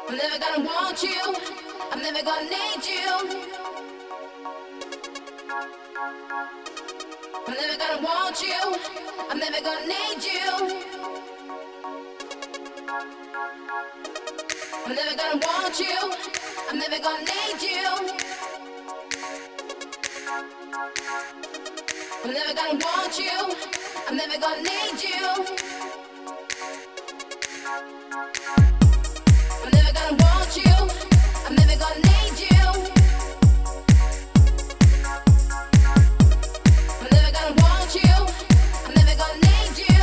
I'm never gonna want you. I'm never gonna need you. I'm never gonna want you. I'm never gonna need you. I'm never gonna want you. I'm never gonna need you. I'm never gonna want you. I'm never gonna need you. I'm never gonna want you. I'm never gonna need you. I'm never gonna want you. I'm never gonna need you.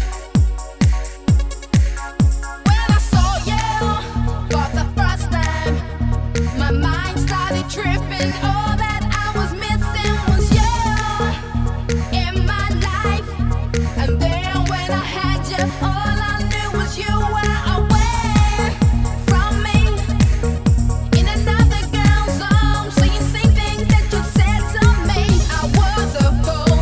When I saw you for the first time, my mind started tripping. All that I was missing was you in my life. And then when I had you, all I knew was you were away from me in another girl's arms. So you say things that you said to me. I was a fool.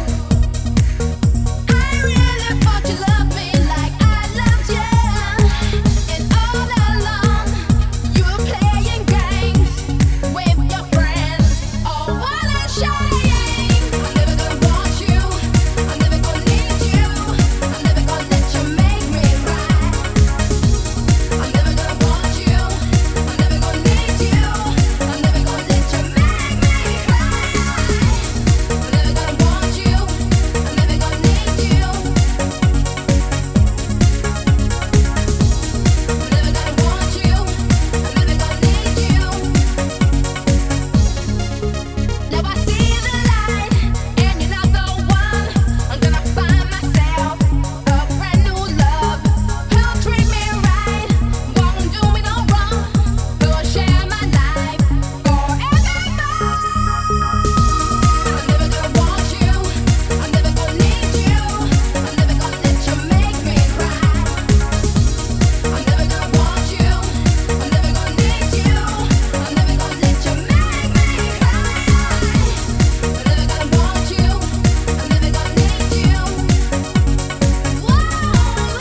I really thought you loved me like I loved you. And all along you were playing games with your friends. Oh, what a shame. I'm never gonna want you. I'm never gonna need you. I'm never gonna let you make me cry. I'm never gonna want you. I'm never gonna need you. I'm never gonna let you make me cry. I'm never gonna want you. I'm never gonna need you. I'm never gonna want you. I'm never gonna need you. Now I see the light, and you're not the one. I'm gonna find myself a brand new love. Who'll treat me right, won't do me no wrong. Who'll share my life forevermore. I'm never gonna want you. I'm never gonna need you. I'm never gonna let you make me cry. I'm never gonna want you. I'm never gonna need you. I'm never gonna let you make me cry. I'm never gonna want you. I'm never gonna need you. Whoa, yeah. I'm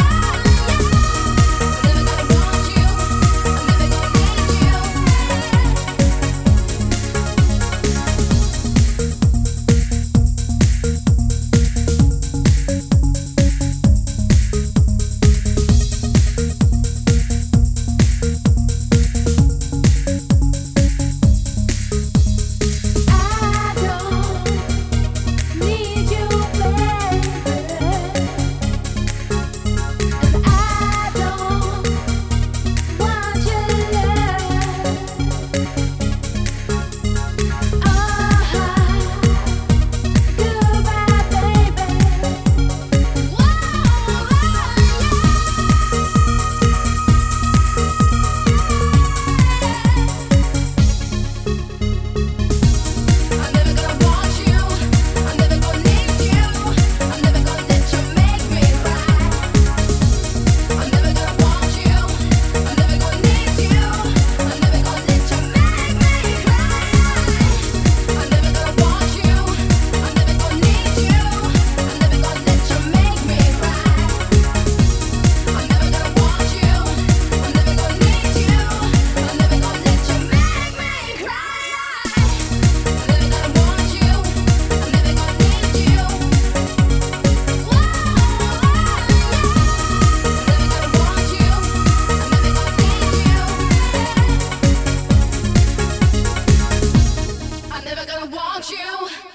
never gonna want you. I'm never gonna I don't need you, baby. And I don't want your love. Goodbye, baby. Whoa, I'm never gonna want you. I'm never gonna need you. I'm never gonna let you make me cry. I'm never gonna want you. I'm never gonna need you. I'm never gonna let you make me cry. I'm never gonna want you. I'm never gonna need you. I'm never gonna let you make me cry. I'm never gonna want you. I'm never gonna need you. I'm never gonna let you make me cry. I'm never gonna want you. I'm never gonna need you. Whoa, yeah. I'm never gonna want you. I'm never gonna need you. I'm never gonna want you.